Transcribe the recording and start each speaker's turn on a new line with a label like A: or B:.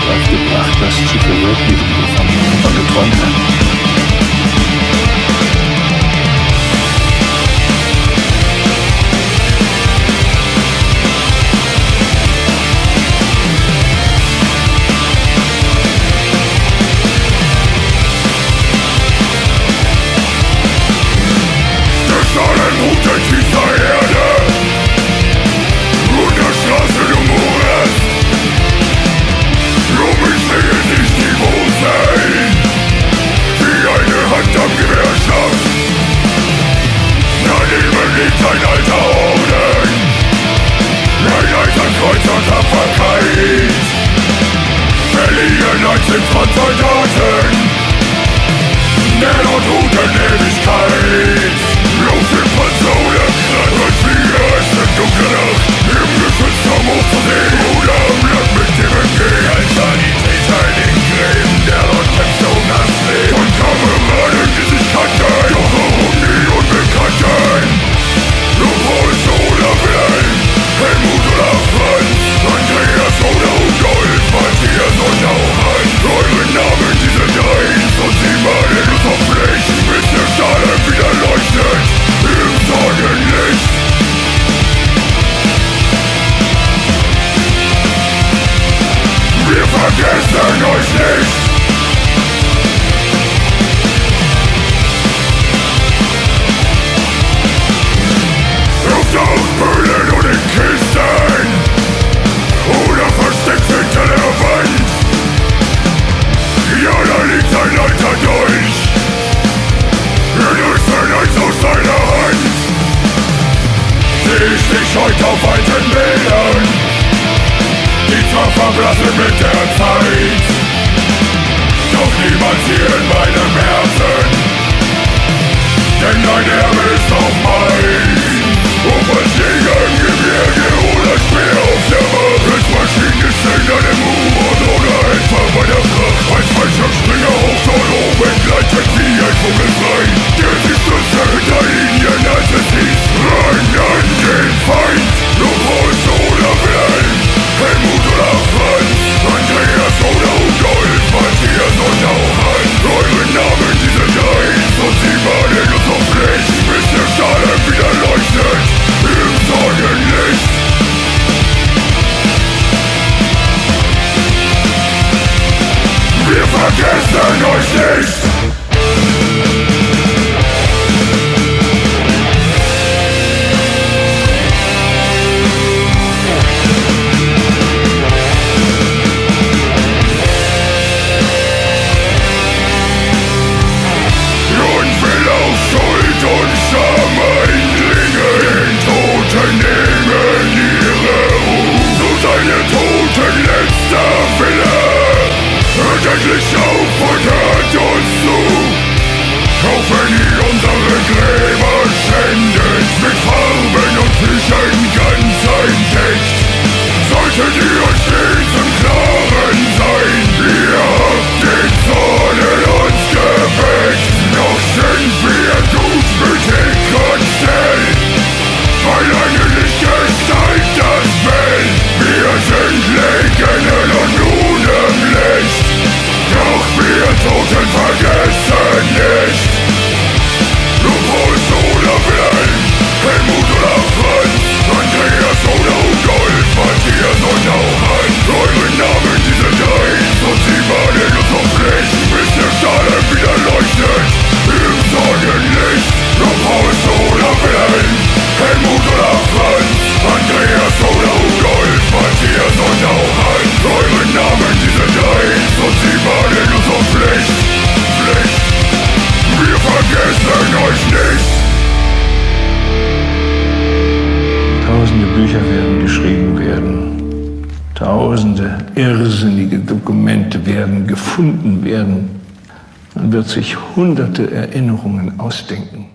A: etwas gebracht, das zu verwirklichen, wovon ich immer geträumt habe.
B: Ein alter Orden, ein Eiserkreuz und Tapferkeit, verliehen als in Frontsoldaten, der dort ruht in Ewigkeit. Los im Panzer oder Kran, als wir es in dunkler Nacht, im Geschütz vom Hof zu sehen, oder am Land mit dem Entgehen. Als Sanitäter in den Gräben, der dort kämpft um das Leben, von Kameraden, die sich kannten, doch um die Unbekannten. Lobholz oder Wilhelm, Helmut oder Franz, Andreas oder Rudolf, Matthias und auch Hans. Eure Namen, die sind eins und sie malen uns auf Pflicht, bis der Stahl wieder leuchtet im Sonnenlicht. Wir vergessen euch nicht. Höhlen und in Kisten oder versteckt hinter der Wand. Ja, da liegt ein alter Dolch, er löst ein Eis aus seiner Hand. Seh ich dich heute auf alten Bildern, die zwar verblassen mit der Zeit, doch niemals hier in meinem Herzen, denn dein Erbe ist auch mein. Ob als Jäger im Gebirge oder Speer auf der Macht, als Maschinenist in einem U-Boot oder etwa bei der Fracht, als Fallschirmspringer hoch dort oben gleitet wie ein Vogel frei, der die Schlüsse hinter Linien, als es hieß, ran an den Feind. Lobholz oder Wilhelm, Helmut oder Franz, Andreas oder Rudolf, Matthias und auch Hans. Eure Namen, die sind eins und sie malen uns auf Pflicht, bis der Stahl wieder leuchtet im Sonnenlicht. Wir vergessen euch nicht. Endlich auf und hört uns zu. Auch wenn ihr unsere Gräber schändet, mit Farben und Tüchern ganz eindeckt, solltet ihr stets im Klaren sein. Ihr habt den Zorn in uns geweckt, doch sind wir gutmütig und still, weil eine Lichtgestalt das will. Wir sind Legenden und nun im Licht, doch wir Toten vergessen nicht. Lobholz oder Wilhelm, Helmut oder Franz, Andreas oder Rudolf, Matthias und auch Hans. Eure Namen, die sind eins und sie malen uns auf Pflicht, bis der Stahl wieder leuchtet im Sonnenlicht. Lobholz oder Wilhelm, Helmut oder Franz, Andreas oder Rudolf, Matthias und auch Hans. Eure Namen, die sind eins und sie malen uns auf Pflicht. Wir vergessen euch nicht.
A: Tausende Bücher werden geschrieben werden. Tausende irrsinnige Dokumente werden gefunden werden. Man wird sich hunderte Erinnerungen ausdenken.